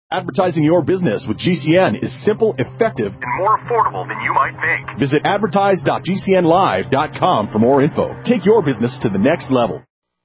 Advertising your business with GCN is simple, effective, and more affordable than you might think. Visit advertise.gcnlive.com for more info. Take your business to the next level.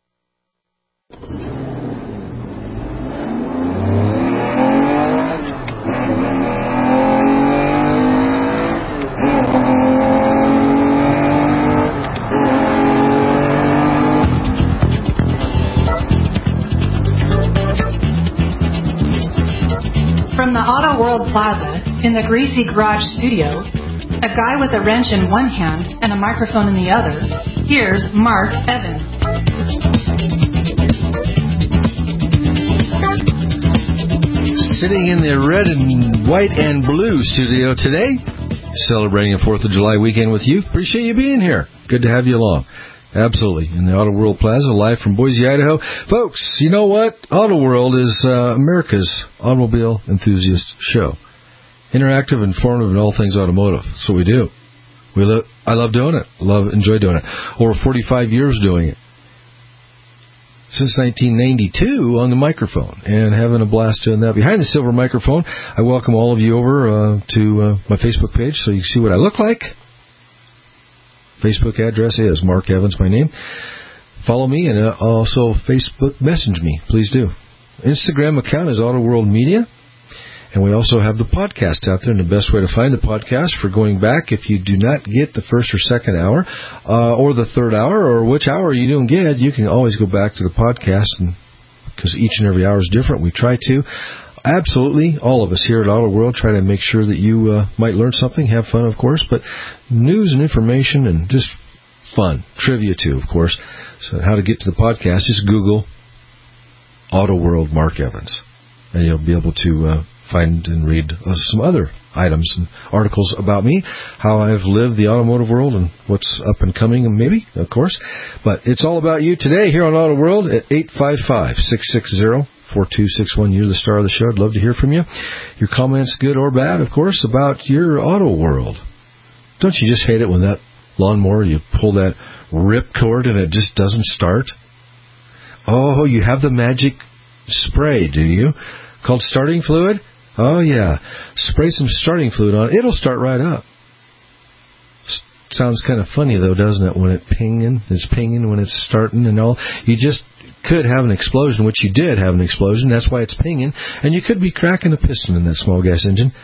From the Auto World Plaza in the Greasy Garage studio, a guy with a wrench in one hand and a microphone in the other, here's Mark Evans. Sitting in the red and white and blue studio today, celebrating a 4th of July weekend with you. Appreciate you being here. Good to have you along. Absolutely. In the Auto World Plaza, live from Boise, Idaho. Folks, you know what? Auto World is America's automobile enthusiast show. Interactive, informative, and all things automotive. That's what we do. I love doing it. Enjoy doing it. Over 45 years doing it. Since 1992 on the microphone, and having a blast doing that. Behind the silver microphone, I welcome all of you over to my Facebook page so you can see what I look like. Facebook address is Mark Evans, my name. Follow me and also Facebook message me. Please do. Instagram account is Auto World Media. And we also have the podcast out there. And the best way to find the podcast for going back, if you do not get the first or second hour or the third hour or which hour you don't get, you can always go back to the podcast. And because each and every hour is different, we try to. Absolutely, all of us here at Auto World try to make sure that you might learn something, have fun, of course, but news and information and just fun. Trivia, too, of course. So how to get to the podcast, just Google Auto World Mark Evans, and you'll be able to find and read some other items and articles about me, how I've lived the automotive world and what's up and coming, and maybe, of course. But it's all about you today here on Auto World at 855-660-4261. You're the star of the show. I'd love to hear from you. Your comments, good or bad, of course, about your auto world. Don't you just hate it when that lawnmower, you pull that rip cord and it just doesn't start? Oh, you have the magic spray, do you? Called starting fluid? Oh, yeah. Spray some starting fluid on it. It'll start right up. Sounds kind of funny, though, doesn't it, when it's pinging when it's starting and all. You just could have an explosion, which you did have an explosion. That's why it's pinging. And you could be cracking a piston in that small gas engine.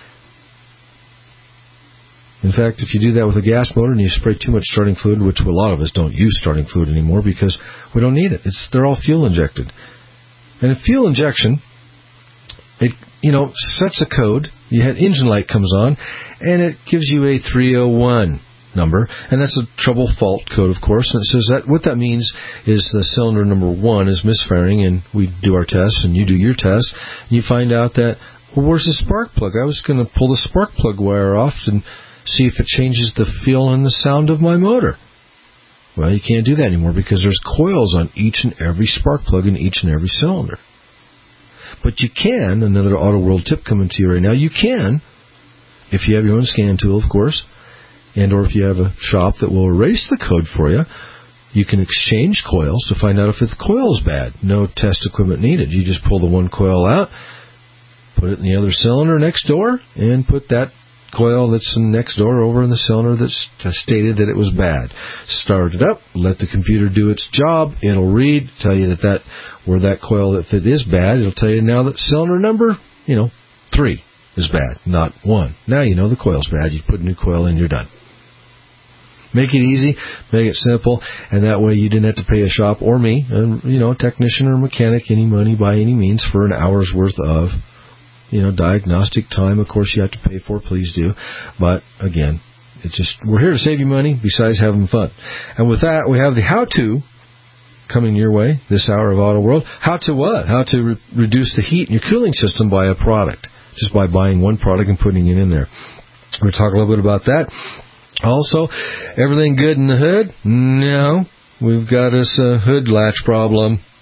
In fact, if you do that with a gas motor and you spray too much starting fluid, which a lot of us don't use starting fluid anymore because we don't need it. They're all fuel injected. And fuel injection, it sets a code. You have engine light comes on, and it gives you a 301 number, and that's a trouble fault code, of course. And it says that what that means is the cylinder number 1 is misfiring, and we do our tests, and you do your test, and you find out that, well, where's the spark plug? I was going to pull the spark plug wire off and see if it changes the feel and the sound of my motor. Well, you can't do that anymore because there's coils on each and every spark plug in each and every cylinder. But you can, another Auto World tip coming to you right now, you can, if you have your own scan tool, of course, and or if you have a shop that will erase the code for you, you can exchange coils to find out if the coil is bad. No test equipment needed. You just pull the one coil out, put it in the other cylinder next door, and put that coil that's next door over in the cylinder that's stated that it was bad. Start it up, let the computer do its job. It'll read, tell you that where that coil, if it is bad, it'll tell you now that cylinder number, 3 is bad, not 1. Now you know the coil's bad. You put a new coil in, you're done. Make it easy, make it simple, and that way you didn't have to pay a shop or me, a technician or mechanic, any money by any means for an hour's worth of diagnostic time. Of course, you have to pay for, please do. But, again, we're here to save you money besides having fun. And with that, we have the how-to coming your way this hour of Auto World. How to what? How to reduce the heat in your cooling system by a product, just by buying one product and putting it in there. We're going to talk a little bit about that. Also, everything good in the hood? No. We've got us a hood latch problem.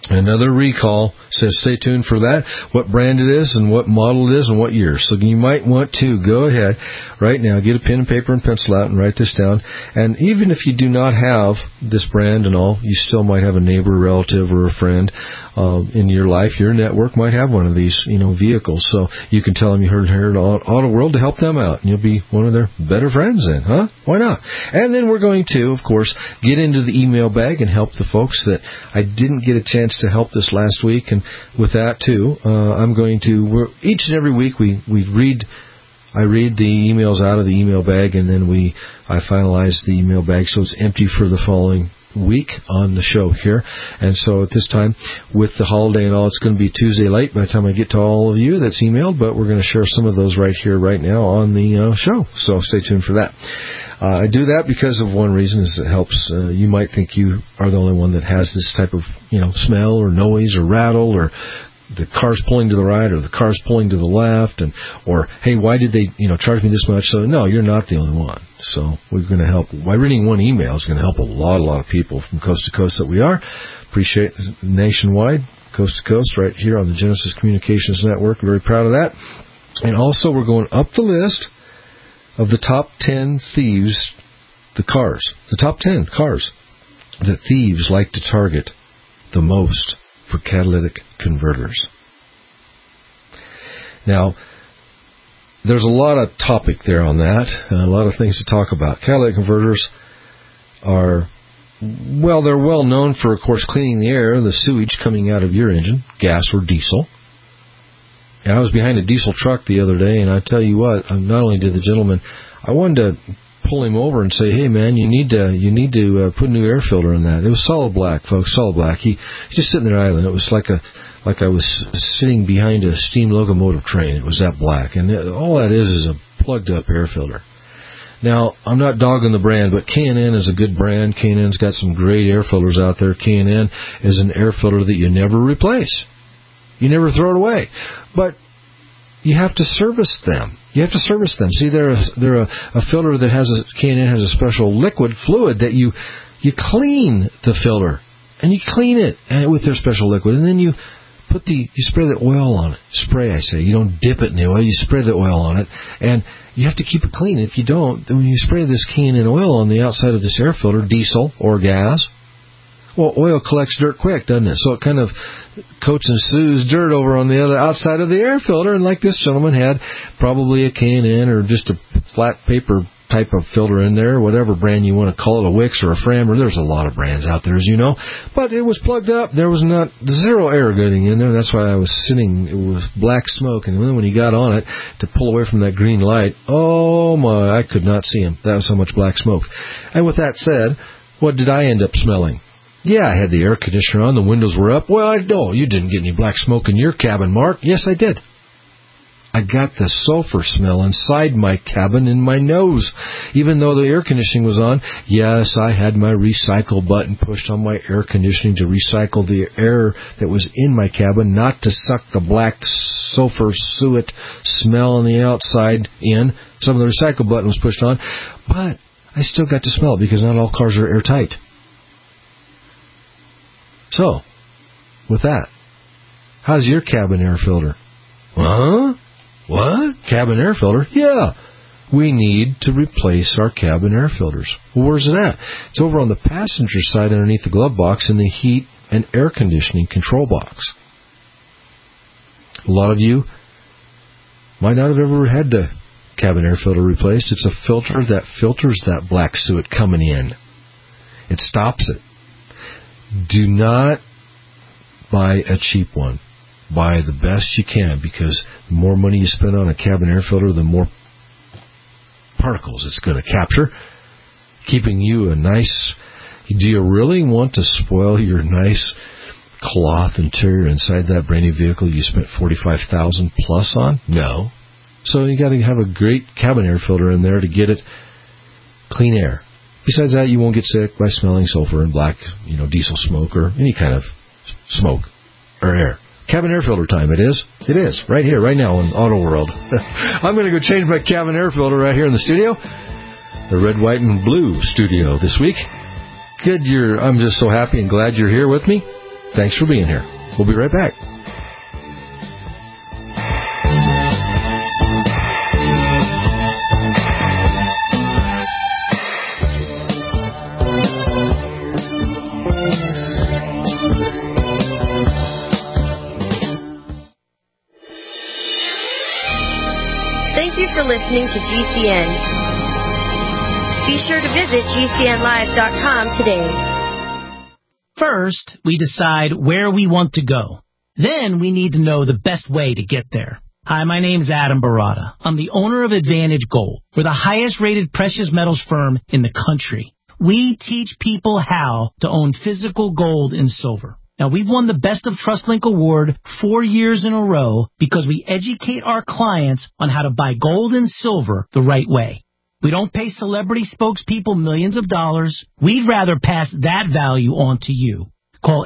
Another recall says stay tuned for that, what brand it is and what model it is and what year. So you might want to go ahead right now, get a pen and paper and pencil out and write this down. And even if you do not have this brand and all, you still might have a neighbor, relative, or a friend in your life. Your network might have one of these, vehicles. So you can tell them you heard Auto World to help them out, and you'll be one of their better friends then, huh? Why not? And then we're going to, of course, get into the email bag and help the folks that I didn't get a chance to help this last week. And with that, too, I'm going to, each and every week I read the emails out of the email bag, and then I finalize the email bag so it's empty for the following week on the show here. And so at this time, with the holiday and all, it's going to be Tuesday late by the time I get to all of you that's emailed, but we're going to share some of those right here, right now on the show. So stay tuned for that. I do that because of one reason is it helps. You might think you are the only one that has this type of, smell or noise or rattle, or the car's pulling to the right or the car's pulling to the left, or hey, why did they charge me this much? So no, you're not the only one. So we're going to help. By reading one email is going to help a lot of people from coast to coast that we are. Appreciate nationwide, coast to coast, right here on the Genesis Communications Network. Very proud of that. And also we're going up the list of the top 10 thieves, the top 10 cars that thieves like to target the most for catalytic converters. Now, there's a lot of topic there on that, a lot of things to talk about. Catalytic converters are, they're well known for, of course, cleaning the air, the sewage coming out of your engine, gas or diesel. And I was behind a diesel truck the other day, and I tell you what, not only did the gentleman, I wanted to pull him over and say, hey man, you need to put a new air filter in that. It was solid black, folks, solid black. He's just sitting there idling. It was like I was sitting behind a steam locomotive train. It was that black, and all that is a plugged up air filter. Now, I'm not dogging the brand, but K&N is a good brand. K&N's got some great air filters out there. K&N is an air filter that you never replace. You never throw it away. But you have to service them. See, they're a filter that has K&N has a special liquid fluid that you clean the filter, and you clean it with their special liquid, and then you spray the oil on it. Spray, I say. You don't dip it in the oil. You spray the oil on it, and you have to keep it clean. If you don't, then when you spray this K&N oil on the outside of this air filter, diesel or gas, well, oil collects dirt quick, doesn't it? So it kind of coats and soos dirt over on the other outside of the air filter. And like this gentleman had probably a K&N or just a flat paper type of filter in there, whatever brand you want to call it, a Wix or a Frammer. There's a lot of brands out there, as you know. But it was plugged up. There was zero air getting in there. That's why I was sitting. It was black smoke. And then when he got on it to pull away from that green light, oh my, I could not see him. That was so much black smoke. And with that said, what did I end up smelling? Yeah, I had the air conditioner on. The windows were up. Well, no, you didn't get any black smoke in your cabin, Mark. Yes, I did. I got the sulfur smell inside my cabin in my nose. Even though the air conditioning was on, yes, I had my recycle button pushed on my air conditioning to recycle the air that was in my cabin, not to suck the black sulfur suet smell on the outside in. Some of the recycle button was pushed on, but I still got to smell it because not all cars are airtight. So, with that, how's your cabin air filter? Huh? What? Cabin air filter? Yeah. We need to replace our cabin air filters. Well, where's it at? It's over on the passenger side underneath the glove box in the heat and air conditioning control box. A lot of you might not have ever had the cabin air filter replaced. It's a filter that filters that black suet coming in. It stops it. Do not buy a cheap one. Buy the best you can, because the more money you spend on a cabin air filter, the more particles it's going to capture, keeping you a nice... Do you really want to spoil your nice cloth interior inside that brand new vehicle you spent $45,000 plus on? No. So you got to have a great cabin air filter in there to get it clean air. Besides that, you won't get sick by smelling sulfur and black, diesel smoke or any kind of smoke or air. Cabin air filter time, it is. It is, right here, right now on Auto World. I'm going to go change my cabin air filter right here in the studio. The red, white, and blue studio this week. Good, I'm just so happy and glad you're here with me. Thanks for being here. We'll be right back. Thank you for listening to GCN. Be sure to visit GCNlive.com today. First, we decide where we want to go. Then we need to know the best way to get there. Hi, my name's Adam Barata. I'm the owner of Advantage Gold. We're the highest-rated precious metals firm in the country. We teach people how to own physical gold and silver. Now, we've won the Best of TrustLink Award 4 years in a row because we educate our clients on how to buy gold and silver the right way. We don't pay celebrity spokespeople millions of dollars. We'd rather pass that value on to you. Call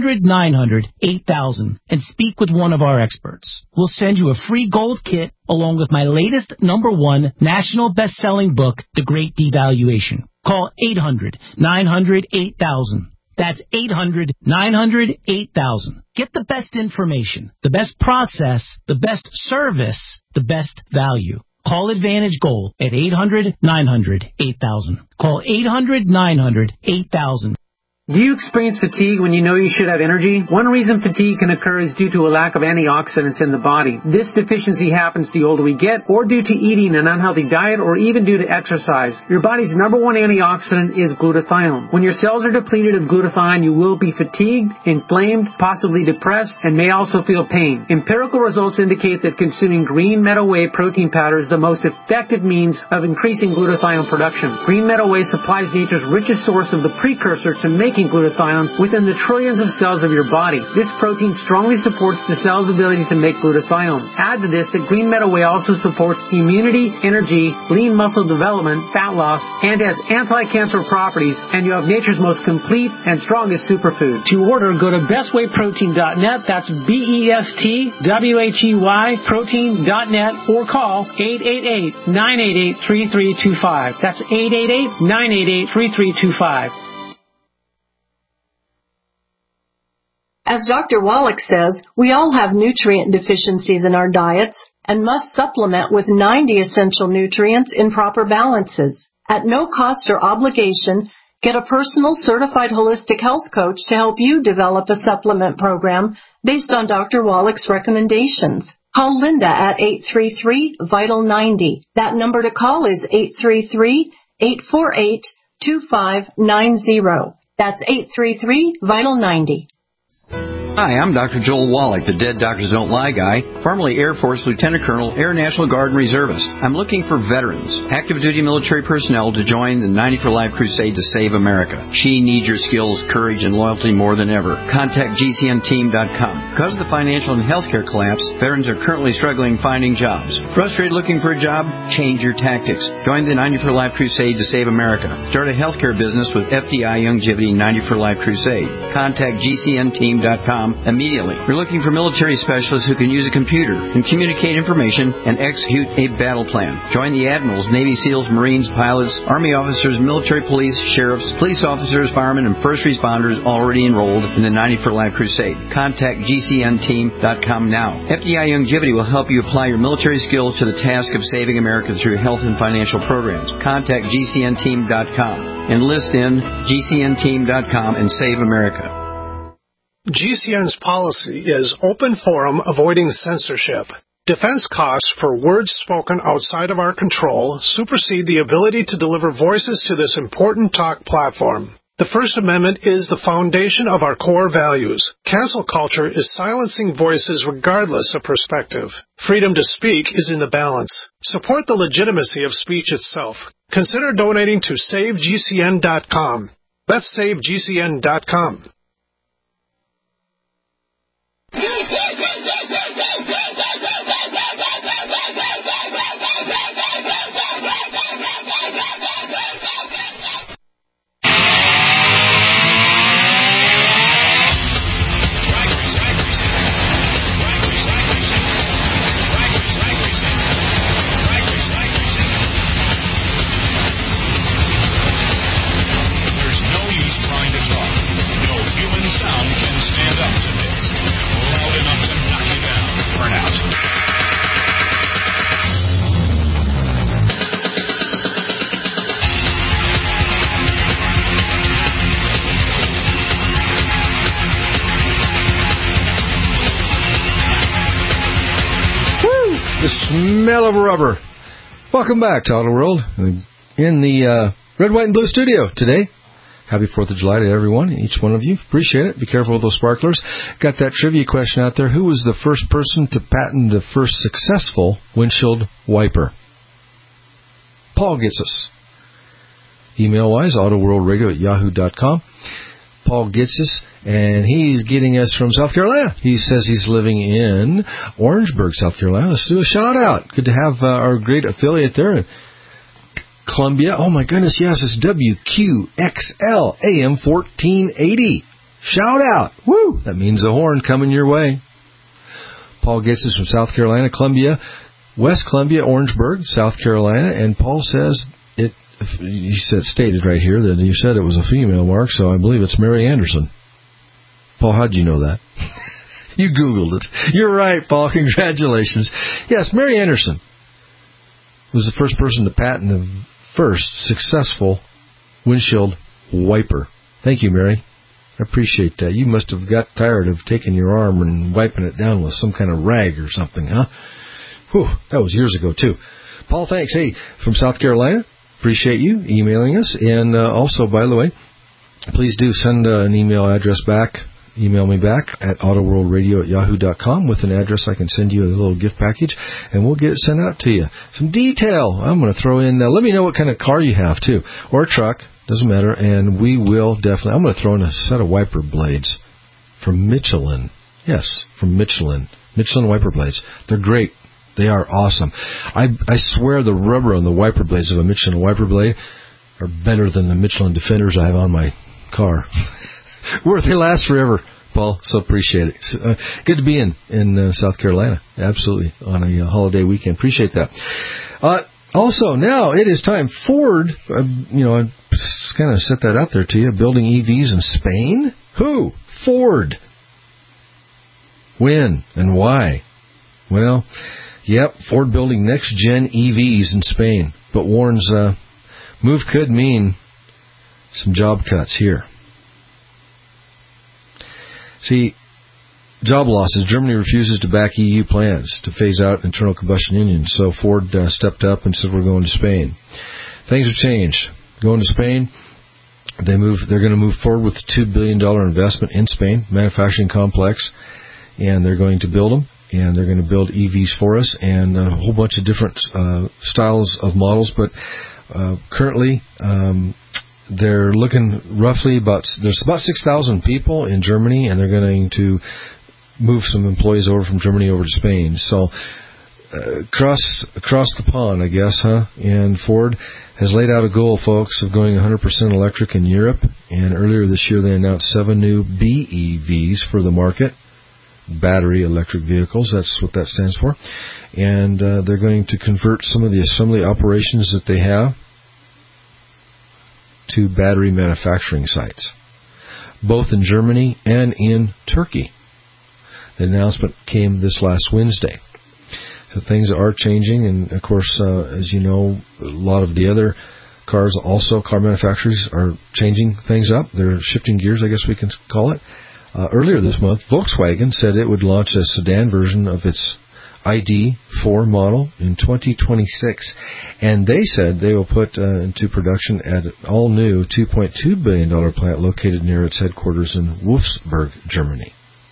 800-900-8000 and speak with one of our experts. We'll send you a free gold kit along with my latest #1 national best-selling book, The Great Devaluation. Call 800-900-8000. That's 800-900-8000. Get the best information, the best process, the best service, the best value. Call Advantage Gold at 800-900-8000. Call 800-900-8000. Do you experience fatigue when you know you should have energy? One reason fatigue can occur is due to a lack of antioxidants in the body. This deficiency happens the older we get, or due to eating an unhealthy diet, or even due to exercise. Your body's #1 antioxidant is glutathione. When your cells are depleted of glutathione, you will be fatigued, inflamed, possibly depressed, and may also feel pain. Empirical results indicate that consuming green meadow whey protein powder is the most effective means of increasing glutathione production. Green meadow whey supplies nature's richest source of the precursor to making glutathione within the trillions of cells of your body. This protein strongly supports the cell's ability to make glutathione. Add to this that green meadow whey also supports immunity, energy, lean muscle development, fat loss, and has anti-cancer properties, and you have nature's most complete and strongest superfood. To order, go to bestwayprotein.net. That's BESTWHEY protein.net, or call 888-988-3325. That's 888-988-3325. As Dr. Wallach says, we all have nutrient deficiencies in our diets and must supplement with 90 essential nutrients in proper balances. At no cost or obligation, get a personal certified holistic health coach to help you develop a supplement program based on Dr. Wallach's recommendations. Call Linda at 833-VITAL-90. That number to call is 833-848-2590. That's 833-VITAL-90. Hi, I'm Dr. Joel Wallach, the Dead Doctors Don't Lie guy, formerly Air Force Lieutenant Colonel, Air National Guard and Reservist. I'm looking for veterans, active duty military personnel to join the 90 for Life crusade to save America. She needs your skills, courage, and loyalty more than ever. Contact GCNteam.com. Because of the financial and healthcare collapse, veterans are currently struggling finding jobs. Frustrated looking for a job? Change your tactics. Join the 90 for Life crusade to save America. Start a healthcare business with FDI Youngevity 90 for Life crusade. Contact GCNteam.com immediately. We're looking for military specialists who can use a computer and communicate information and execute a battle plan. Join the admirals, Navy SEALs, Marines, pilots, Army officers, military police, sheriffs, police officers, firemen, and first responders already enrolled in the 90 for Life crusade. Contact GCNteam.com now. FDI Youngevity will help you apply your military skills to the task of saving America through health and financial programs. Contact GCNteam.com. Enlist in GCNteam.com and save America. GCN's policy is open forum, avoiding censorship. Defense costs for words spoken outside of our control supersede the ability to deliver voices to this important talk platform. The First Amendment is the foundation of our core values. Cancel culture is silencing voices regardless of perspective. Freedom to speak is in the balance. Support the legitimacy of speech itself. Consider donating to SaveGCN.com. That's SaveGCN.com. There's no use trying to talk. No human sound can stand up. The smell of rubber. Welcome back to Auto World in the Red, White, and Blue studio today. Happy 4th of July to everyone, each one of you. Appreciate it. Be careful with those sparklers. Got that trivia question out there. Who was the first person to patent the first successful windshield wiper? Paul gets us. Email-wise, autoworldradio@yahoo.com. Paul gets us, and he's getting us from South Carolina. He says he's living in Orangeburg, South Carolina. Let's do a shout-out. Good to have our great affiliate there in Columbia. Oh, my goodness, yes, it's WQXL AM 1480. Shout-out. Woo! That means a horn coming your way. Paul gets us from South Carolina, Columbia, West Columbia, Orangeburg, South Carolina, and Paul says you said stated right here that you said it was a female, Mark, so I believe it's Mary Anderson. Paul, how'd you know that? You Googled it. You're right, Paul. Congratulations. Yes, Mary Anderson was the first person to patent the first successful windshield wiper. Thank you, Mary. I appreciate that. You must have got tired of taking your arm and wiping it down with some kind of rag or something, huh? Whew, that was years ago, too. Paul, thanks. Hey, from South Carolina. Appreciate you emailing us. And also, by the way, please do send an email address back. Email me back at autoworldradio@yahoo.com with an address. I can send you a little gift package, and we'll get it sent out to you. Some detail. I'm going to throw in, let me know what kind of car you have, too, or a truck. Doesn't matter. And we will definitely, I'm going to throw in a set of wiper blades from Michelin. Yes, from Michelin. Michelin wiper blades. They're great. They are awesome. I swear the rubber on the wiper blades of a Michelin wiper blade are better than the Michelin Defenders I have on my car. They last forever, Paul, so appreciate it. Good to be in South Carolina, absolutely, on a holiday weekend. Appreciate that. Also, now it is time. Ford, I just kind of set that out there to you, building EVs in Spain. Who? Ford. When and why? Well, yep, Ford building next-gen EVs in Spain, but warns move could mean some job cuts here. See, job losses. Germany refuses to back EU plans to phase out internal combustion engines, so Ford stepped up and said, we're going to Spain. Things have changed. Going to Spain, they're going to move forward with a $2 billion investment in Spain, manufacturing complex, and they're going to build them. And they're going to build EVs for us and a whole bunch of different styles of models. But currently, they're looking roughly there's about 6,000 people in Germany, and they're going to move some employees over from Germany over to Spain. So across the pond, I guess, huh? And Ford has laid out a goal, folks, of going 100% electric in Europe. And earlier this year, they announced 7 new BEVs for the market. Battery electric vehicles, that's what that stands for. And they're going to convert some of the assembly operations that they have to battery manufacturing sites, both in Germany and in Turkey. The announcement came this last Wednesday. So things are changing, and of course, as you know, a lot of the other car manufacturers are changing things up. They're shifting gears, I guess we can call it. Earlier this month, Volkswagen said it would launch a sedan version of its ID4 model in 2026, and they said they will put into production at an all-new $2.2 billion plant located near its headquarters in Wolfsburg, Germany.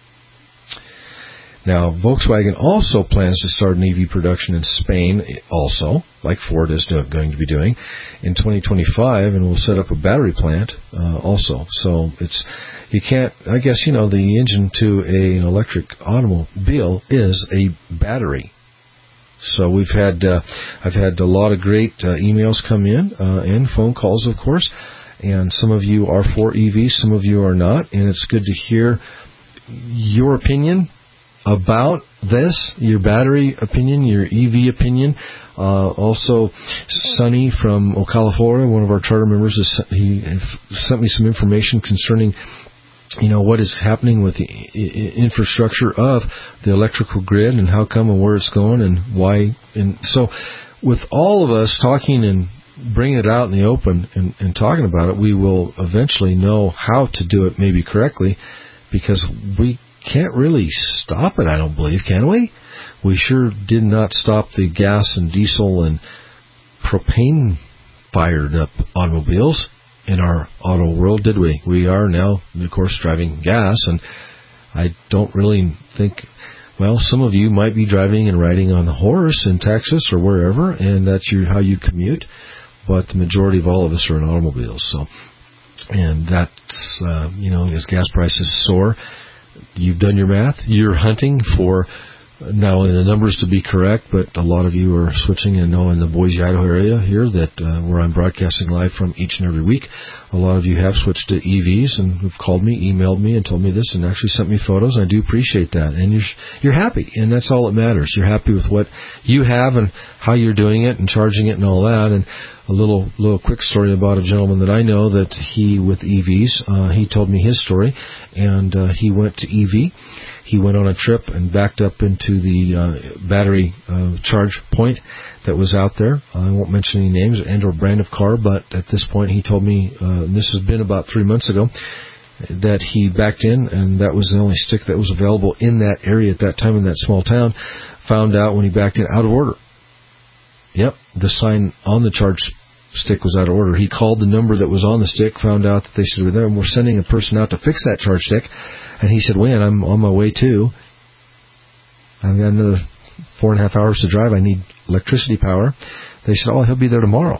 Now, Volkswagen also plans to start an EV production in Spain, also, like Ford is going to be doing, in 2025, and will set up a battery plant also. So you can't, I guess, the engine to an electric automobile is a battery. So I've had a lot of great emails come in and phone calls, of course, and some of you are for EVs, some of you are not, and it's good to hear your opinion about this, your battery opinion, your EV opinion. Also, Sonny from Ocala, Florida, one of our charter members, he sent me some information concerning, what is happening with the infrastructure of the electrical grid and how come and where it's going and why. And so with all of us talking and bringing it out in the open and talking about it, we will eventually know how to do it maybe correctly, because we can't really stop it, I don't believe, can we? we sure did not stop the gas and diesel and propane-fired up automobiles in our auto world, did we? We are now, of course, driving gas, and I don't really think... Well, some of you might be driving and riding on a horse in Texas or wherever, and that's how you commute, but the majority of all of us are in automobiles. So, and that's, as gas prices soar, you've done your math. You're hunting for not only the numbers to be correct, but a lot of you are switching. And know in the Boise, Idaho area here, that where I'm broadcasting live from each and every week, a lot of you have switched to EVs and have called me, emailed me, and told me this, and actually sent me photos. I do appreciate that, and you're happy, and that's all that matters. You're happy with what you have and how you're doing it and charging it and all that. And a little quick story about a gentleman that I know that he with EVs. He told me his story, and he went to EV. He went on a trip and backed up into the battery charge point that was out there. I won't mention any names and or brand of car, but at this point he told me, and this has been about 3 months ago, that he backed in, and that was the only stick that was available in that area at that time in that small town. Found out when he backed in, out of order. Yep, the sign on the charge stick was out of order. He called the number that was on the stick, found out that they said, we're sending a person out to fix that charge stick. And he said, when? I'm on my way too. I've got another 4.5 hours to drive. I need electricity power. They said, he'll be there tomorrow.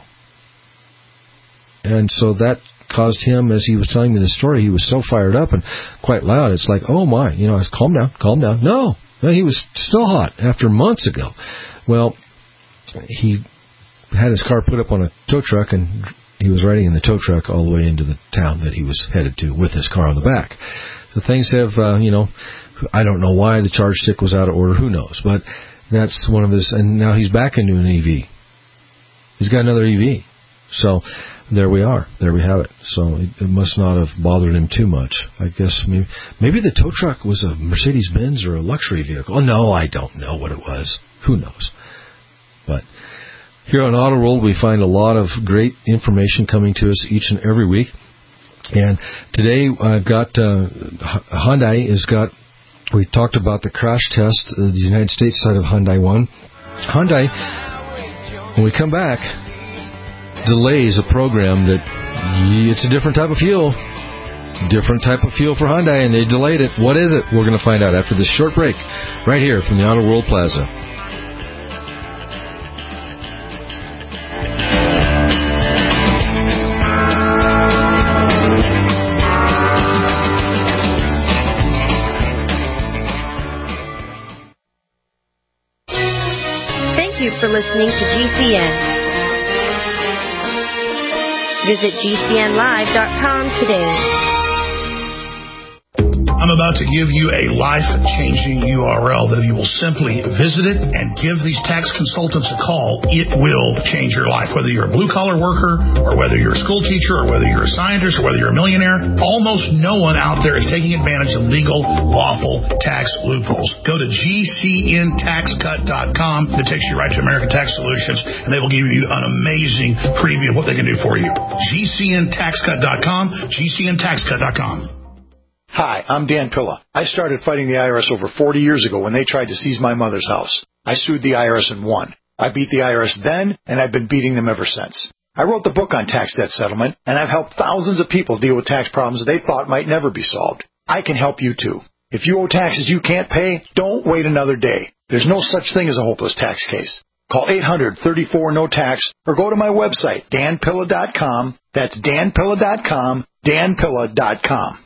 And so that caused him, as he was telling me the story, he was so fired up and quite loud. It's like, oh my, I was, calm down. No, he was still hot after months ago. Well, he had his car put up on a tow truck, and he was riding in the tow truck all the way into the town that he was headed to with his car on the back. So things have, I don't know why the charge stick was out of order. Who knows? But that's one of his, and now he's back into an EV. He's got another EV. So there we are. There we have it. So it must not have bothered him too much. I guess maybe the tow truck was a Mercedes-Benz or a luxury vehicle. Oh, no, I don't know what it was. Who knows? But here on Auto World, we find a lot of great information coming to us each and every week. And today I've got Hyundai has got, we talked about the crash test, the United States side of Hyundai 1. Hyundai, when we come back, delays a program that it's a different type of fuel. Different type of fuel for Hyundai, and they delayed it. What is it? We're going to find out after this short break right here from the Auto World Plaza. For listening to GCN. Visit GCNlive.com today. I'm about to give you a life-changing URL that if you will simply visit it and give these tax consultants a call, it will change your life. Whether you're a blue-collar worker or whether you're a school teacher or whether you're a scientist or whether you're a millionaire, almost no one out there is taking advantage of legal, lawful tax loopholes. Go to GCNTaxCut.com. It takes you right to American Tax Solutions, and they will give you an amazing preview of what they can do for you. GCNTaxCut.com, GCNTaxCut.com. Hi, I'm Dan Pilla. I started fighting the IRS over 40 years ago when they tried to seize my mother's house. I sued the IRS and won. I beat the IRS then, and I've been beating them ever since. I wrote the book on tax debt settlement, and I've helped thousands of people deal with tax problems they thought might never be solved. I can help you too. If you owe taxes you can't pay, don't wait another day. There's no such thing as a hopeless tax case. Call 800-34-NO-TAX or go to my website, danpilla.com. That's danpilla.com, danpilla.com.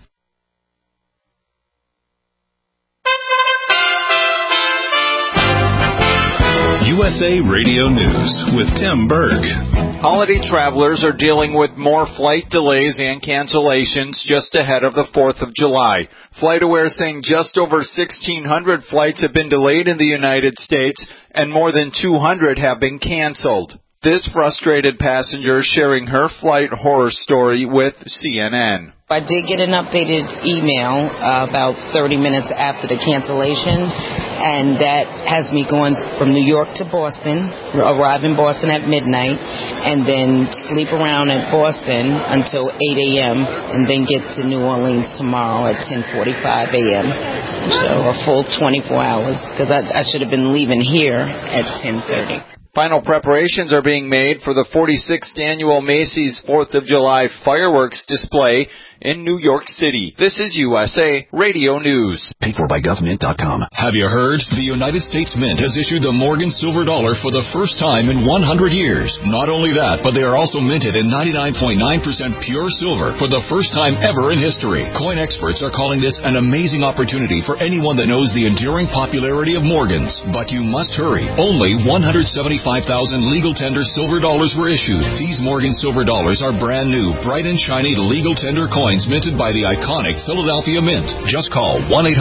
USA Radio News with Tim Berg. Holiday travelers are dealing with more flight delays and cancellations just ahead of the 4th of July. FlightAware saying just over 1,600 flights have been delayed in the United States and more than 200 have been canceled. This frustrated passenger sharing her flight horror story with CNN. I did get an updated email about 30 minutes after the cancellation, and that has me going from New York to Boston, arrive in Boston at midnight, and then sleep around at Boston until 8 a.m., and then get to New Orleans tomorrow at 10:45 a.m. So a full 24 hours, because I should have been leaving here at 10:30. Final preparations are being made for the 46th annual Macy's 4th of July fireworks display in New York City. This is USA Radio News. Paid for by GovMint.com. Have you heard? The United States Mint has issued the Morgan Silver Dollar for the first time in 100 years. Not only that, but they are also minted in 99.9% pure silver for the first time ever in history. Coin experts are calling this an amazing opportunity for anyone that knows the enduring popularity of Morgans. But you must hurry. Only 175,000 legal tender silver dollars were issued. These Morgan Silver Dollars are brand new, bright and shiny legal tender coins minted by the iconic Philadelphia Mint. Just call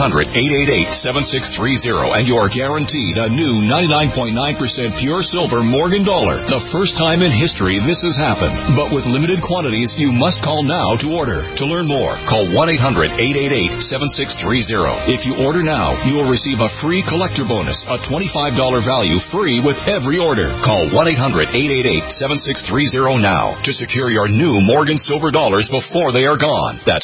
1-800-888-7630 and you are guaranteed a new 99.9% pure silver Morgan dollar. The first time in history this has happened. But with limited quantities, you must call now to order. To learn more, call 1-800-888-7630. If you order now, you will receive a free collector bonus, a $25 value free with every order. Call 1-800-888-7630 now to secure your new Morgan Silver Dollars before they are gone. That's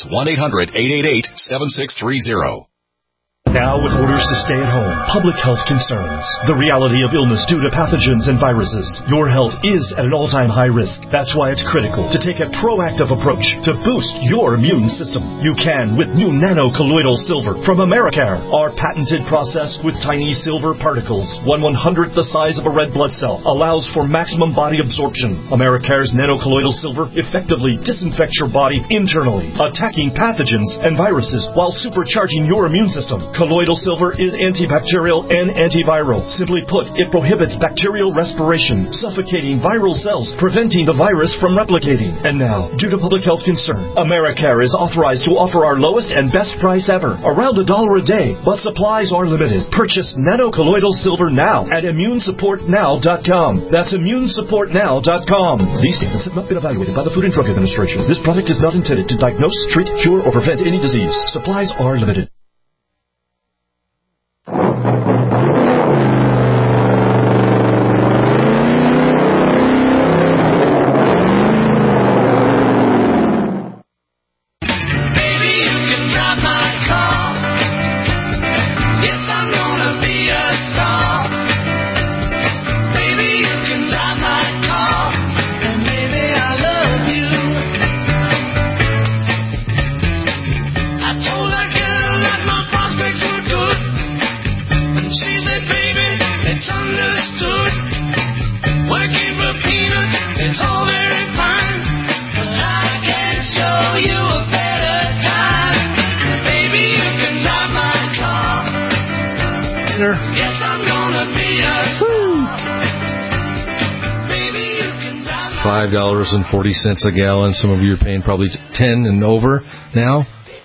1-800-888-7630. Now with orders to stay at home, public health concerns, the reality of illness due to pathogens and viruses, your health is at an all-time high risk. That's why it's critical to take a proactive approach to boost your immune system. You can with new nano-colloidal silver from Americare. Our patented process with tiny silver particles, 1/100th the size of a red blood cell, allows for maximum body absorption. Americare's nano-colloidal silver effectively disinfects your body internally, attacking pathogens and viruses while supercharging your immune system. Colloidal silver is antibacterial and antiviral. Simply put, it prohibits bacterial respiration, suffocating viral cells, preventing the virus from replicating. And now, due to public health concern, Americare is authorized to offer our lowest and best price ever, around $1 a day, but supplies are limited. Purchase nano-colloidal silver now at immunesupportnow.com. That's immunesupportnow.com. These statements have not been evaluated by the Food and Drug Administration. This product is not intended to diagnose, treat, cure, or prevent any disease. Supplies are limited. $5.40 a gallon. Some of you are paying probably $10 and over now.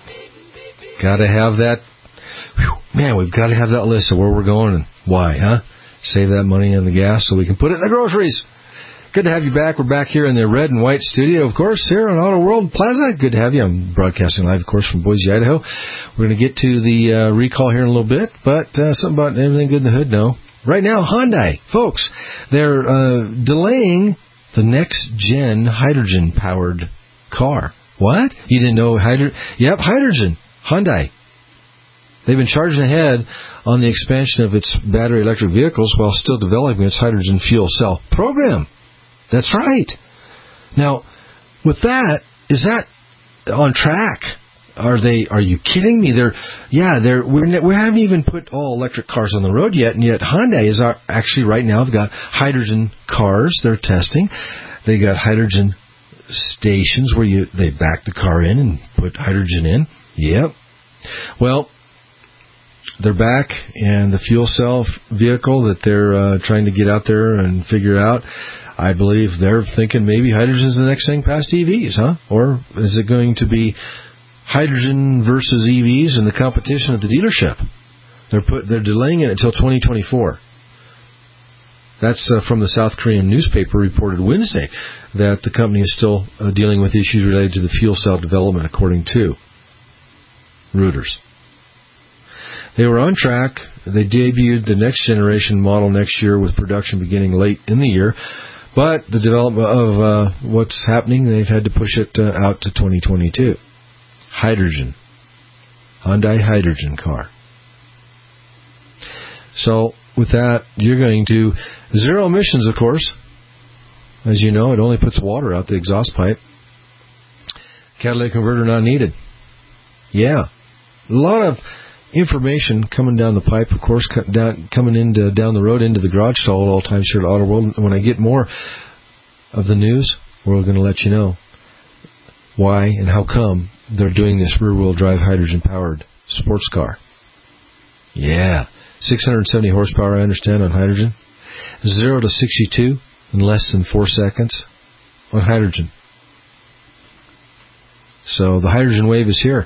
Got to have that. Man, we've got to have that list of where we're going and why, huh? Save that money on the gas so we can put it in the groceries. Good to have you back. We're back here in the red and white studio, of course, here on Auto World Plaza. Good to have you. I'm broadcasting live, of course, from Boise, Idaho. We're going to get to the recall here in a little bit, but something about everything good in the hood, no. Right now, Hyundai, folks, they're delaying the next-gen hydrogen-powered car. What? You didn't know hydrogen? Yep, hydrogen. Hyundai. They've been charging ahead on the expansion of its battery electric vehicles while still developing its hydrogen fuel cell program. That's right. Now, with that, is that on track? Are you kidding me? We haven't even put all electric cars on the road yet, and yet Hyundai is actually right now, they've got hydrogen cars they're testing. They got hydrogen stations where they back the car in and put hydrogen in. Yep. Well, they're back, and the fuel cell vehicle that they're trying to get out there and figure out, I believe they're thinking maybe hydrogen's the next thing past EVs, huh? Or is it going to be hydrogen versus EVs and the competition at the dealership? They're delaying it until 2024. That's from the South Korean newspaper reported Wednesday that the company is still dealing with issues related to the fuel cell development, according to Reuters. They were on track. They debuted the next generation model next year with production beginning late in the year. But the development of what's happening, they've had to push it out to 2022. Hydrogen. Hyundai hydrogen car. So with that, you're going to zero emissions, of course. As you know, it only puts water out the exhaust pipe. Catalytic converter not needed. Yeah. A lot of information coming down the pipe, of course, coming down the road into the garage stall at all times here at Auto World. When I get more of the news, we're going to let you know why and how come they're doing this rear-wheel drive hydrogen-powered sports car. Yeah. 670 horsepower, I understand, on hydrogen. 0 to 62 in less than 4 seconds on hydrogen. So the hydrogen wave is here.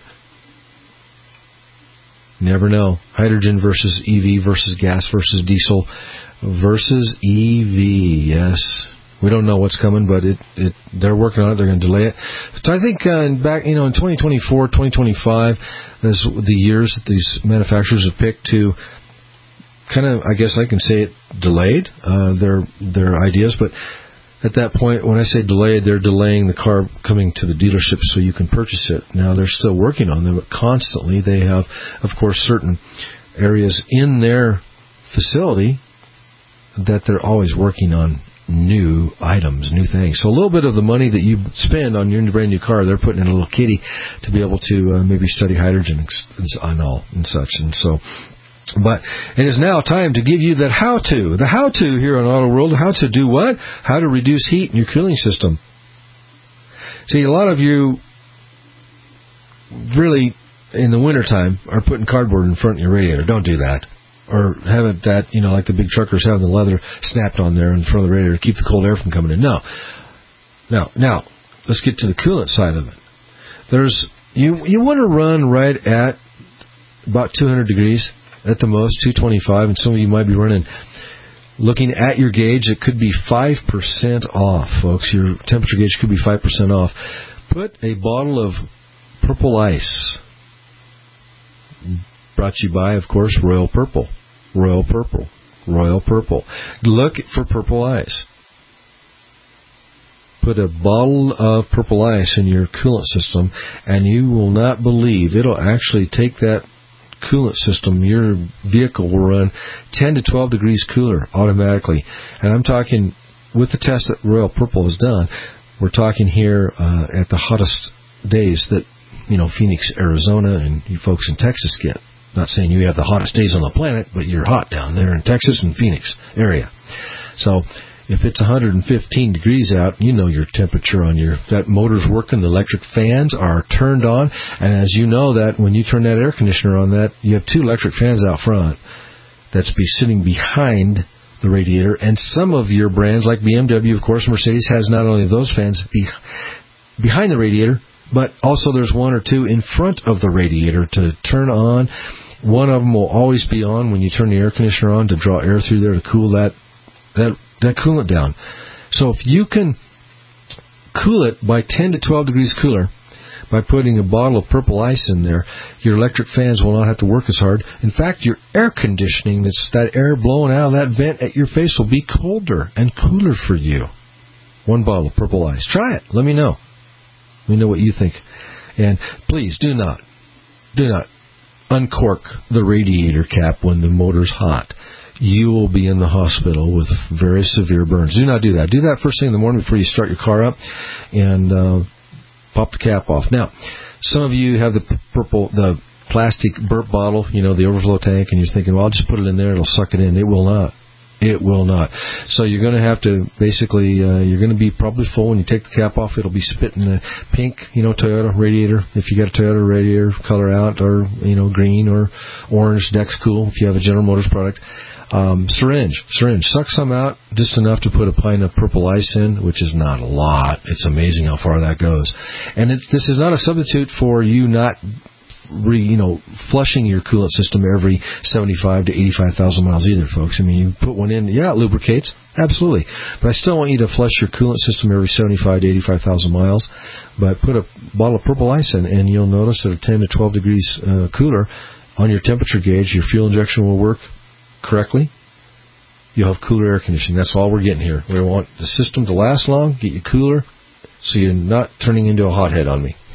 Never know. Hydrogen versus EV versus gas versus diesel versus EV. Yes. We don't know what's coming, but they're working on it. They're going to delay it. So I think in 2024, 2025, is the years that these manufacturers have picked to kind of, I guess I can say it, delayed their ideas. But at that point, when I say delayed, they're delaying the car coming to the dealership so you can purchase it. Now, they're still working on them, but constantly they have, of course, certain areas in their facility that they're always working on new items, new things. So a little bit of the money that you spend on your brand new car, they're putting in a little kitty to be able to maybe study hydrogen and all and such. And so, but it is now time to give you the how-to here on Auto World. How to do what? How to reduce heat in your cooling system. See, a lot of you really, in the wintertime, are putting cardboard in front of your radiator. Don't do that. Or have it that, like the big truckers have the leather snapped on there in front of the radiator to keep the cold air from coming in. No. Now, let's get to the coolant side of it. You want to run right at about 200 degrees at the most, 225, and some of you might be running, looking at your gauge, it could be 5% off, folks. Your temperature gauge could be 5% off. Put a bottle of Purple Ice. Brought to you by, of course, Royal Purple. Royal Purple. Royal Purple. Look for Purple Ice. Put a bottle of Purple Ice in your coolant system, and you will not believe it'll actually take that coolant system. Your vehicle will run 10 to 12 degrees cooler automatically. And I'm talking with the test that Royal Purple has done. We're talking here at the hottest days that Phoenix, Arizona, and you folks in Texas get. Not saying you have the hottest days on the planet, but you're hot down there in Texas and Phoenix area. So if it's 115 degrees out, your temperature on that motor's working, the electric fans are turned on, and as you know that when you turn that air conditioner on, that you have two electric fans out front that's sitting behind the radiator, and some of your brands like BMW, of course, Mercedes has not only those fans behind the radiator, but also there's one or two in front of the radiator to turn on. One of them will always be on when you turn the air conditioner on to draw air through there to cool that coolant down. So if you can cool it by 10 to 12 degrees cooler by putting a bottle of Purple Ice in there, your electric fans will not have to work as hard. In fact, your air conditioning, that air blowing out of that vent at your face, will be colder and cooler for you. One bottle of Purple Ice. Try it. Let me know. Let me know what you think. And please do not uncork the radiator cap when the motor's hot. You will be in the hospital with very severe burns. Do not do that. Do that first thing in the morning before you start your car up, and pop the cap off. Now, some of you have the plastic burp bottle, the overflow tank, and you're thinking, well, I'll just put it in there, it'll suck it in. It will not. It will not. So you're going to have to basically, you're going to be probably full when you take the cap off. It'll be spitting the pink, Toyota radiator. If you got a Toyota radiator color out, or, green or orange, Dexcool, if you have a General Motors product. Syringe. Suck some out, just enough to put a pint of Purple Ice in, which is not a lot. It's amazing how far that goes. And this is not a substitute for you not flushing your coolant system every 75 to 85,000 miles either, folks. I mean, you put one in, yeah, it lubricates, absolutely. But I still want you to flush your coolant system every 75 to 85,000 miles. But put a bottle of Purple Ice in, and you'll notice that at 10 to 12 degrees cooler on your temperature gauge, your fuel injection will work correctly. You'll have cooler air conditioning. That's all we're getting here. We want the system to last long, get you cooler, so you're not turning into a hothead on me.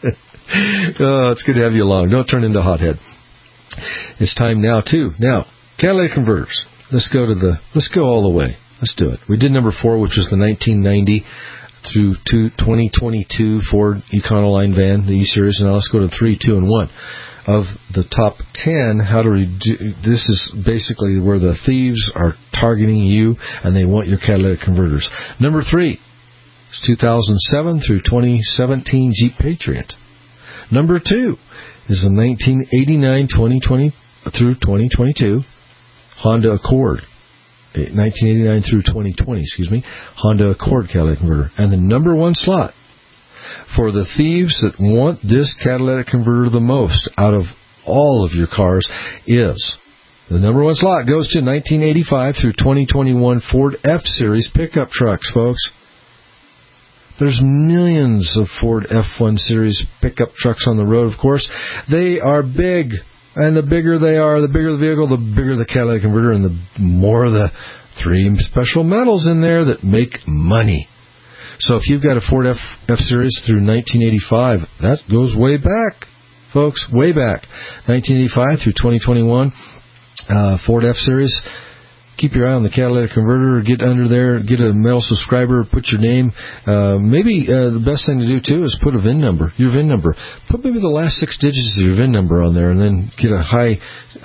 Oh, it's good to have you along. Don't turn into a hothead. It's time now, too. Now, catalytic converters. Let's go all the way. Let's do it. We did number 4, which was the 1990 through 2022 Ford Econoline van, the E-Series. Now let's go to 3, 2, and 1. Of the top 10, this is basically where the thieves are targeting you, and they want your catalytic converters. Number 3 is 2007 through 2017 Jeep Patriot. Number 2 is the 1989 2020 through 2022 Honda Accord. 1989 through 2020, Honda Accord catalytic converter. And the number 1 slot for the thieves that want this catalytic converter the most out of all of your cars is the number 1 slot goes to 1985 through 2021 Ford F-Series pickup trucks, folks. There's millions of Ford F1 Series pickup trucks on the road, of course. They are big, and the bigger they are, the bigger the vehicle, the bigger the catalytic converter, and the more the 3 special metals in there that make money. So if you've got a Ford F-Series through 1985, that goes way back, folks, way back. 1985 through 2021 Ford F-Series. Keep your eye on the catalytic converter. Get under there, get a metal subscriber, put your name. Maybe the best thing to do, too, is put a VIN number, your VIN number. Put maybe the last 6 digits of your VIN number on there, and then get a high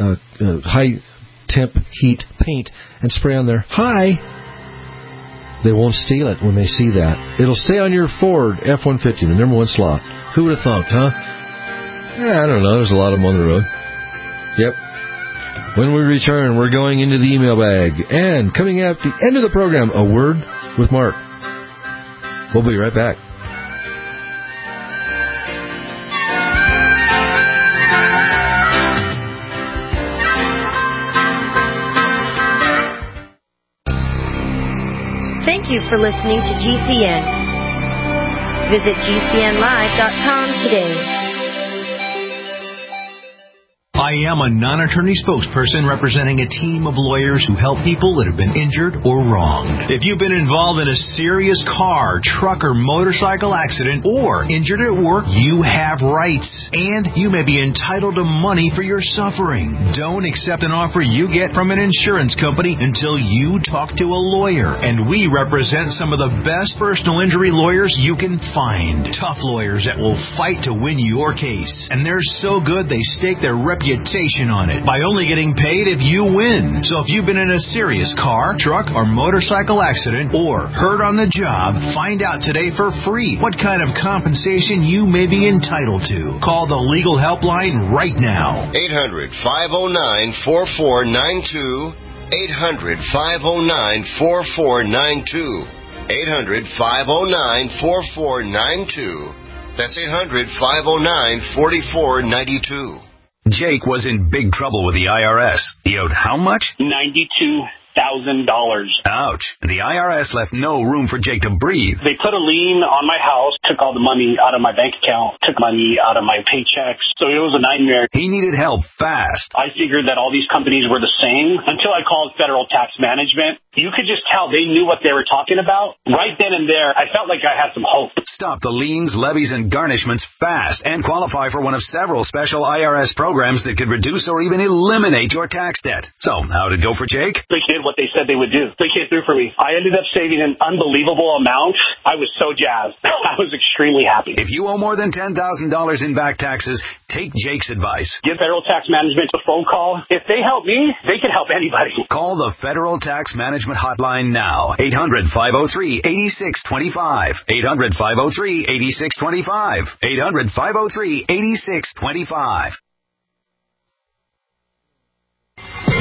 temp heat paint and spray on there. Hi! They won't steal it when they see that. It'll stay on your Ford F-150, the number 1 slot. Who would have thought, huh? I don't know. There's a lot of them on the road. Yep. When we return, we're going into the email bag. And coming at the end of the program, a word with Mark. We'll be right back. Thank you for listening to GCN. Visit GCNlive.com today. I am a non-attorney spokesperson representing a team of lawyers who help people that have been injured or wronged. If you've been involved in a serious car, truck, or motorcycle accident or injured at work, you have rights, and you may be entitled to money for your suffering. Don't accept an offer you get from an insurance company until you talk to a lawyer, and we represent some of the best personal injury lawyers you can find. Tough lawyers that will fight to win your case, and they're so good they stake their reputation on it by only getting paid if you win. So if you've been in a serious car, truck, or motorcycle accident or hurt on the job, find out today for free what kind of compensation you may be entitled to. Call the legal helpline right now. 800-509-4492. 800-509-4492. 800-509-4492. That's 800-509-4492. Jake was in big trouble with the IRS. He owed how much? $92,000. Ouch. And the IRS left no room for Jake to breathe. They put a lien on my house, took all the money out of my bank account, took money out of my paychecks. So it was a nightmare. He needed help fast. I figured that all these companies were the same until I called Federal Tax Management. You could just tell they knew what they were talking about. Right then and there, I felt like I had some hope. Stop the liens, levies, and garnishments fast and qualify for one of several special IRS programs that could reduce or even eliminate your tax debt. So, how did it go for Jake? They did what they said they would do. They came through for me. I ended up saving an unbelievable amount. I was so jazzed. I was extremely happy. If you owe more than $10,000 in back taxes, take Jake's advice. Give Federal Tax Management a phone call. If they help me, they can help anybody. Call the Federal Tax Management hotline now. 800-503-8625. 800-503-8625. 800-503-8625.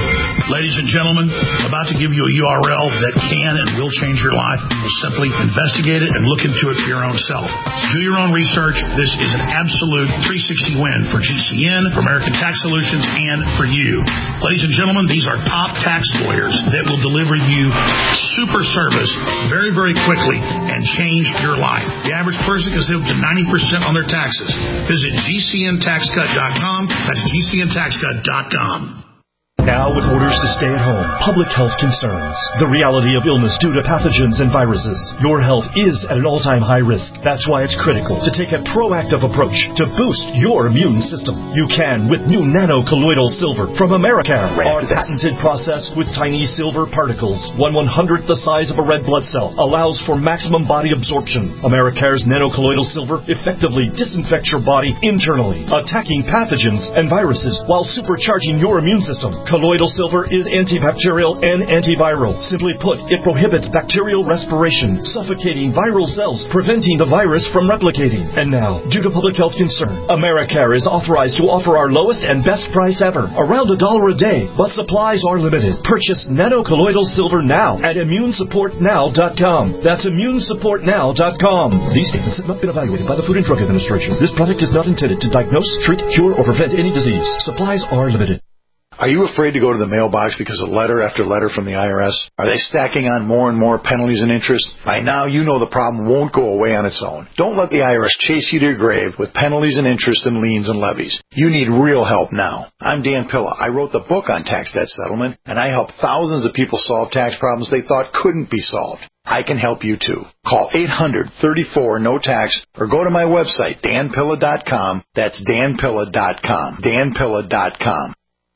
Ladies and gentlemen, I'm about to give you a URL that can and will change your life. You'll simply investigate it and look into it for your own self. Do your own research. This is an absolute 360 win for GCN, for American Tax Solutions, and for you. Ladies and gentlemen, these are top tax lawyers that will deliver you super service very, very quickly and change your life. The average person can save up to 90% on their taxes. Visit GCNTaxCut.com. That's GCNTaxCut.com. Now with orders to stay at home, public health concerns, the reality of illness due to pathogens and viruses, your health is at an all-time high risk. That's why it's critical to take a proactive approach to boost your immune system. You can with new nano-colloidal silver from Americare. Our patented process with tiny silver particles, 1/100th the size of a red blood cell, allows for maximum body absorption. Americare's nano-colloidal silver effectively disinfects your body internally, attacking pathogens and viruses while supercharging your immune system. Colloidal silver is antibacterial and antiviral. Simply put, it prohibits bacterial respiration, suffocating viral cells, preventing the virus from replicating. And now, due to public health concern, Americare is authorized to offer our lowest and best price ever, around $1 a day, but supplies are limited. Purchase nano-colloidal silver now at ImmuneSupportNow.com. That's ImmuneSupportNow.com. These statements have not been evaluated by the Food and Drug Administration. This product is not intended to diagnose, treat, cure, or prevent any disease. Supplies are limited. Are you afraid to go to the mailbox because of letter after letter from the IRS? Are they stacking on more and more penalties and interest? By now, you know the problem won't go away on its own. Don't let the IRS chase you to your grave with penalties and interest and liens and levies. You need real help now. I'm Dan Pilla. I wrote the book on tax debt settlement, and I help thousands of people solve tax problems they thought couldn't be solved. I can help you too. Call 800-34-NO-TAX or go to my website, danpilla.com. That's danpilla.com. danpilla.com.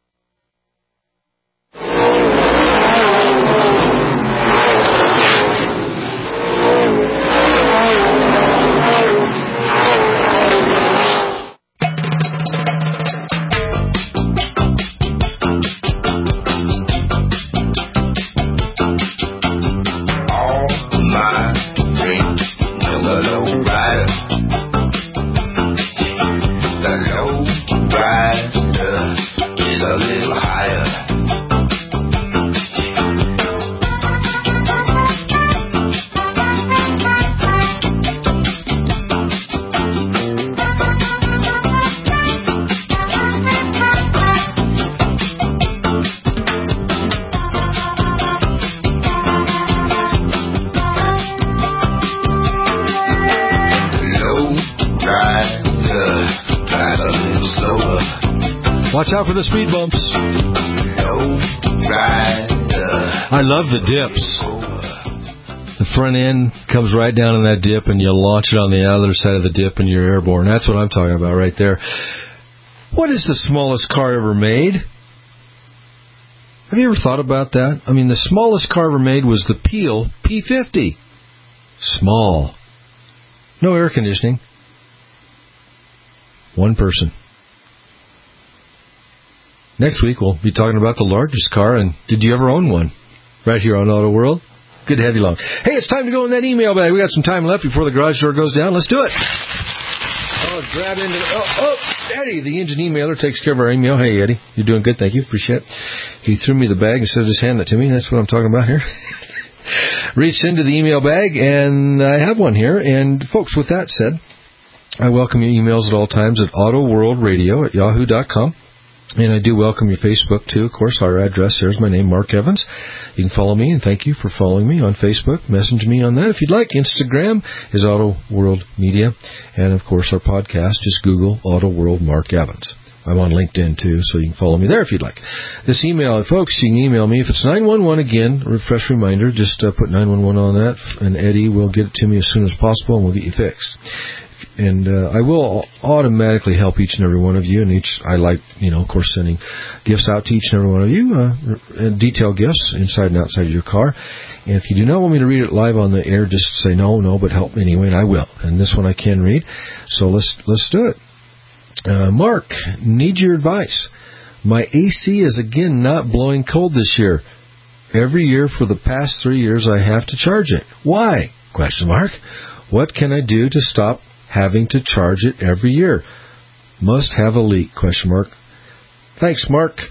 Watch out for the speed bumps. I love the dips. The front end comes right down in that dip, and you launch it on the other side of the dip, and you're airborne. That's what I'm talking about right there. What is the smallest car ever made? Have you ever thought about that? I mean, the smallest car ever made was the Peel P50. Small. No air conditioning. One person. Next week, we'll be talking about the largest car, and did you ever own one? Right here on Auto World. Good to have you along. Hey, it's time to go in that email bag. We got some time left before the garage door goes down. Let's do it. Oh, grab into the... Eddie, the engine emailer, takes care of our email. Hey, Eddie, you're doing good. Thank you. Appreciate it. He threw me the bag instead of just handing it to me. That's what I'm talking about here. Reached into the email bag, and I have one here. And, folks, with that said, I welcome your emails at all times at autoworldradio@yahoo.com. And I do welcome your Facebook, too. Of course, our address, there's my name, Mark Evans. You can follow me, and thank you for following me on Facebook. Message me on that if you'd like. Instagram is Auto World Media. And, of course, our podcast, just Google Auto World Mark Evans. I'm on LinkedIn, too, so you can follow me there if you'd like. This email, folks, you can email me. If it's 911, again, refresh reminder, just put 911 on that, and Eddie will get it to me as soon as possible, and we'll get you fixed. And I will automatically help each and every one of you. And I like, of course, sending gifts out to each and every one of you, detailed gifts inside and outside of your car. And if you do not want me to read it live on the air, just say no, but help me anyway, and I will. And this one I can read. So let's do it. Mark, need your advice. My AC is again not blowing cold this year. Every year for the past 3 years I have to charge it. Why? ? What can I do to stop having to charge it every year? Must have a leak? ? Thanks, Mark.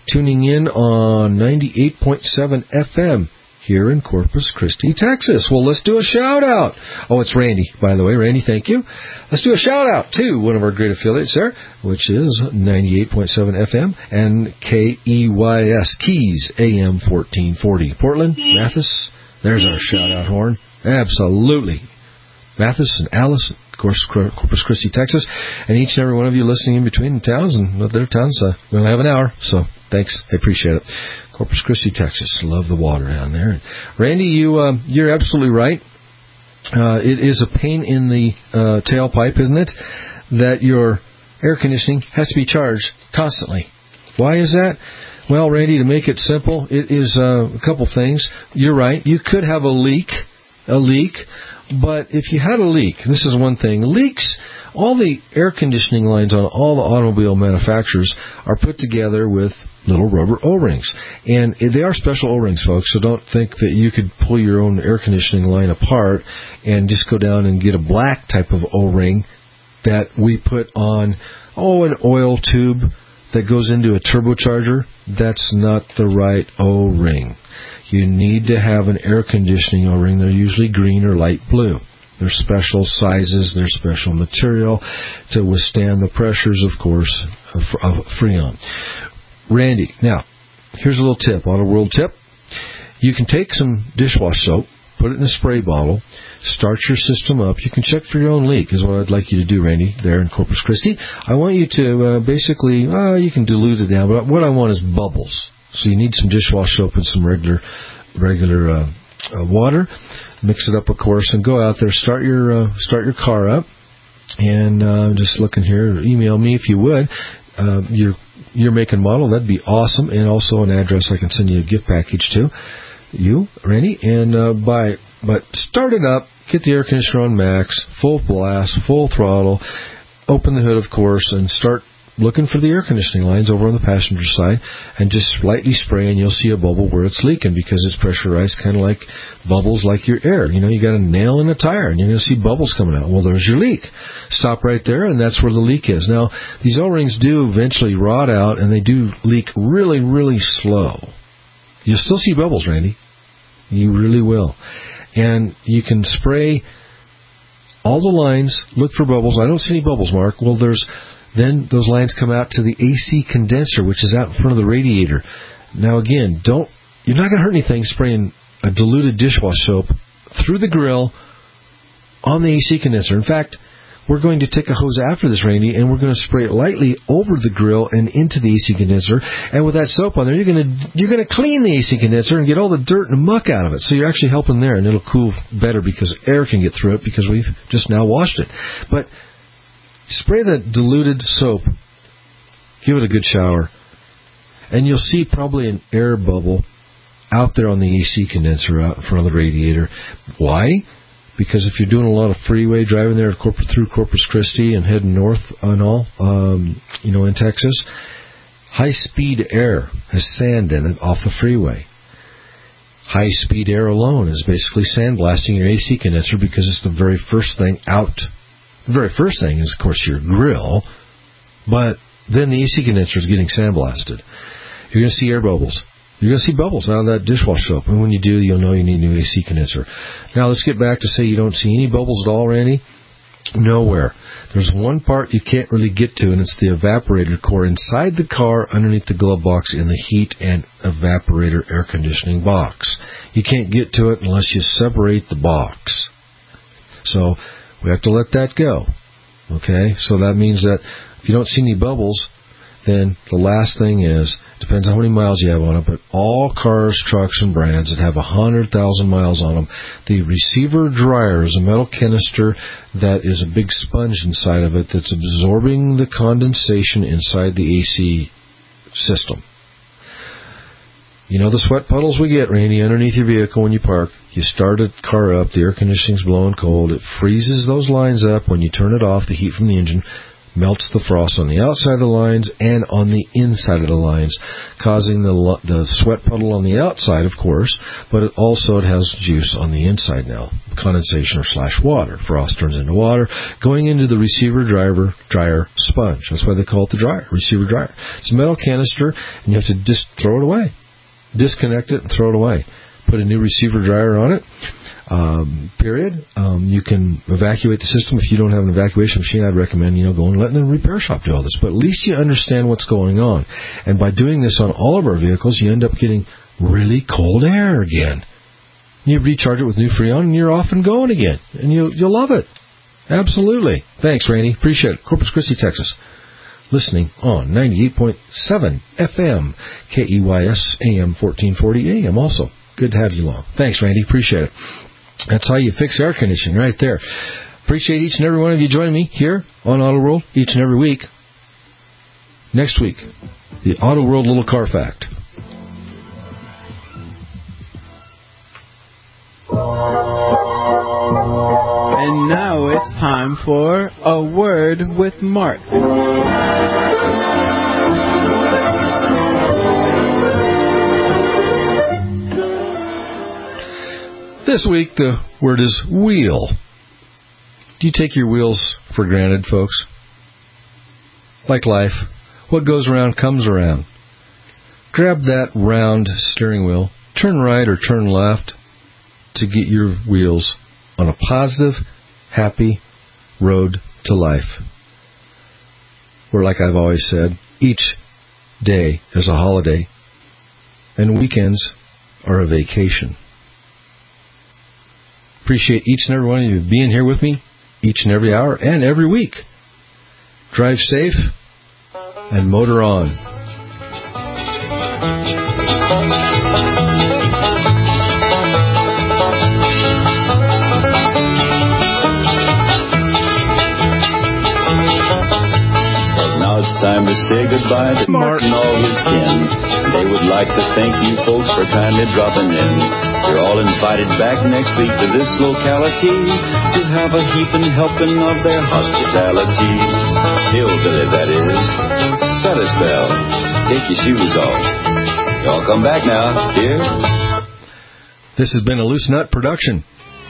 tuning in on 98.7 FM here in Corpus Christi, Texas. Well, let's do a shout-out. Oh, it's Randy, by the way. Randy, thank you. Let's do a shout-out to one of our great affiliates there, which is 98.7 FM and KEYS, Keys, AM 1440. Portland, Mathis, there's our shout-out horn. Absolutely. Mathis and Alice, of course, Corpus Christi, Texas, and each and every one of you listening in between the towns and their towns. We only have an hour, so thanks. I appreciate it. Corpus Christi, Texas. Love the water down there. Randy, you're absolutely right. It is a pain in the tailpipe, isn't it, that your air conditioning has to be charged constantly. Why is that? Well, Randy, to make it simple, it is a couple things. You're right. You could have a leak, but if you had a leak, this is one thing. Leaks, all the air conditioning lines on all the automobile manufacturers are put together with little rubber O-rings. And they are special O-rings, folks, so don't think that you could pull your own air conditioning line apart and just go down and get a black type of O-ring that we put on, an oil tube that goes into a turbocharger. That's not the right O-ring. You need to have an air conditioning O-ring. They're usually green or light blue. They're special sizes. They're special material to withstand the pressures, of course, of Freon. Randy, now, here's a little tip, Auto World tip. You can take some dishwash soap, put it in a spray bottle, start your system up. You can check for your own leak, is what I'd like you to do, Randy, there in Corpus Christi. I want you to basically, you can dilute it down, but what I want is bubbles. So you need some dishwash soap and some regular water. Mix it up, of course, and go out there, start your car up. And just looking here, email me if you would. Your make and model, that'd be awesome, and also an address I can send you a gift package to you, Randy. And but start it up, get the air conditioner on max, full blast, full throttle, open the hood, of course, and start looking for the air conditioning lines over on the passenger side, and just lightly spray, and you'll see a bubble where it's leaking because it's pressurized, kind of like bubbles like your air. You got a nail in a tire, and you're going to see bubbles coming out. Well, there's your leak. Stop right there, and that's where the leak is. Now, these O-rings do eventually rot out, and they do leak really, really slow. You'll still see bubbles, Randy. You really will. And you can spray all the lines, look for bubbles. I don't see any bubbles, Mark. Well, then those lines come out to the AC condenser, which is out in front of the radiator. Now, again, you're not going to hurt anything spraying a diluted dishwash soap through the grill on the AC condenser. In fact, we're going to take a hose after this, Randy, and we're going to spray it lightly over the grill and into the AC condenser. And with that soap on there, you're going to clean the AC condenser and get all the dirt and muck out of it. So you're actually helping there, and it'll cool better because air can get through it because we've just now washed it. But spray the diluted soap, give it a good shower, and you'll see probably an air bubble out there on the AC condenser out in front of the radiator. Why? Because if you're doing a lot of freeway driving there through Corpus Christi and heading north and all, in Texas, high-speed air has sand in it off the freeway. High-speed air alone is basically sandblasting your AC condenser because it's the very first thing out. The very first thing is, of course, your grill, but then the AC condenser is getting sandblasted. You're going to see air bubbles. You're going to see bubbles out of that dishwash soap, and when you do, you'll know you need a new AC condenser. Now, let's get back to say you don't see any bubbles at all, Randy. Nowhere. There's one part you can't really get to, and it's the evaporator core inside the car underneath the glove box in the heat and evaporator air conditioning box. You can't get to it unless you separate the box. So we have to let that go. Okay? So that means that if you don't see any bubbles, then the last thing is, depends on how many miles you have on it, but all cars, trucks, and brands that have 100,000 miles on them, the receiver dryer is a metal canister that is a big sponge inside of it that's absorbing the condensation inside the AC system. You know the sweat puddles we get, Randy, underneath your vehicle when you park. You start a car up, the air conditioning's blowing cold, it freezes those lines up. When you turn it off, the heat from the engine melts the frost on the outside of the lines and on the inside of the lines, causing the sweat puddle on the outside, of course, but it has juice on the inside now, condensation or /water. Frost turns into water, going into the receiver dryer sponge. That's why they call it the dryer, receiver dryer. It's a metal canister, and you have to just throw it away. Disconnect it and throw it away. Put a new receiver dryer on it. Period. You can evacuate the system. If you don't have an evacuation machine, I'd recommend, going and letting the repair shop do all this. But at least you understand what's going on. And by doing this on all of our vehicles, you end up getting really cold air again. You recharge it with new Freon, and you're off and going again. And you'll love it. Absolutely. Thanks, Randy. Appreciate it. Corpus Christi, Texas. Listening on 98.7 FM, KEYS AM 1440 AM also. Good to have you along. Thanks, Randy. Appreciate it. That's how you fix air conditioning right there. Appreciate each and every one of you joining me here on Auto World each and every week. Next week, the Auto World Little Car Fact. And now it's time for A Word with Mark. This week, the word is wheel. Do you take your wheels for granted, folks? Like life, what goes around comes around. Grab that round steering wheel, turn right or turn left to get your wheels on a positive, happy road to life. Where, like I've always said, each day is a holiday, and weekends are a vacation. Appreciate each and every one of you being here with me each and every hour and every week. Drive safe and motor on. Now it's time to say goodbye to Mark and all his kin. They would like to thank you folks for kindly dropping in. You're all invited back next week to this locality to have a heaping helping of their hospitality. Hillbilly, that is. Set a spell. Take your shoes off. Y'all come back now, dear. This has been a Loose Nut production.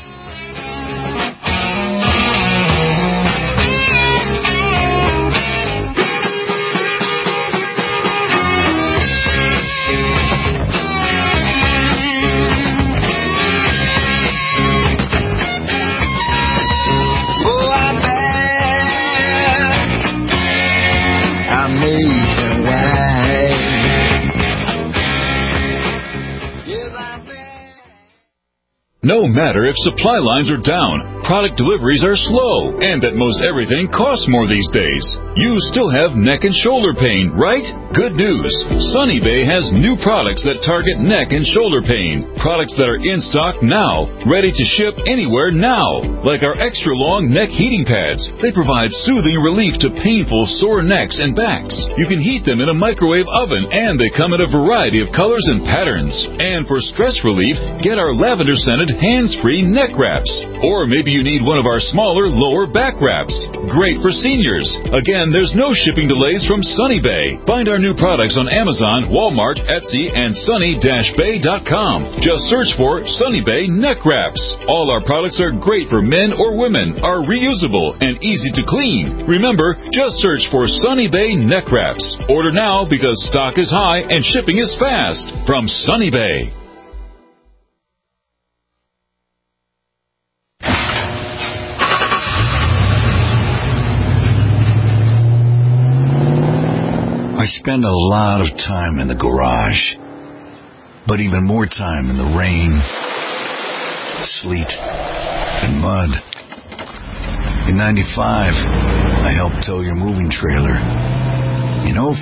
No matter if supply lines are down, product deliveries are slow, and that most everything costs more these days, you still have neck and shoulder pain, right? Good news. Sunny Bay has new products that target neck and shoulder pain. Products that are in stock now, ready to ship anywhere now. Like our extra long neck heating pads. They provide soothing relief to painful sore necks and backs. You can heat them in a microwave oven, and they come in a variety of colors and patterns. And for stress relief, get our lavender scented hands-free neck wraps. Or maybe you need one of our smaller lower back wraps. Great for seniors. Again, there's no shipping delays from Sunny Bay. Find our new products on Amazon, Walmart, Etsy, and sunny-bay.com. Just search for Sunny Bay neck wraps. All our products are great for men or women, are reusable, and easy to clean. Remember, just search for Sunny Bay neck wraps. Order now because stock is high and shipping is fast. From Sunny Bay. I spend a lot of time in the garage, but even more time in the rain, sleet, and mud. In 95, I helped tow your moving trailer. In 05,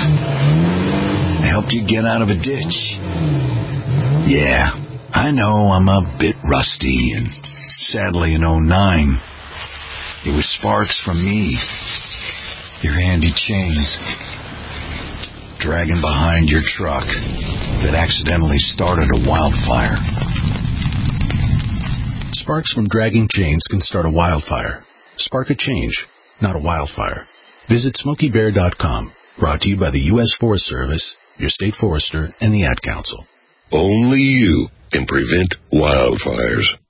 I helped you get out of a ditch. Yeah, I know I'm a bit rusty, and sadly in 09, it was sparks from me, your handy chains, dragging behind your truck that accidentally started a wildfire. Sparks from dragging chains can start a wildfire. Spark a change, not a wildfire. Visit SmokeyBear.com. Brought to you by the U.S. Forest Service, your state forester, and the Ad Council. Only you can prevent wildfires.